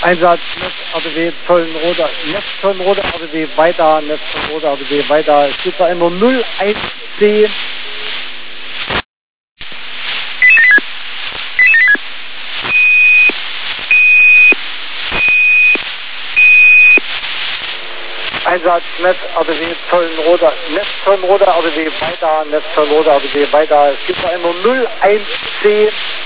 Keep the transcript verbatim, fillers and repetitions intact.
Einsatz, Netz A B W, Zollenroder, Netz Zollenroder, A B W weiter, Netz Zollenroder, A B W weiter, es gibt da immer null eins C. Einsatz, Netz A B W, Zollenroder, Netz Zollenroder, A B W weiter, Netz Zollenroder, A B W weiter, es gibt da immer null eins C.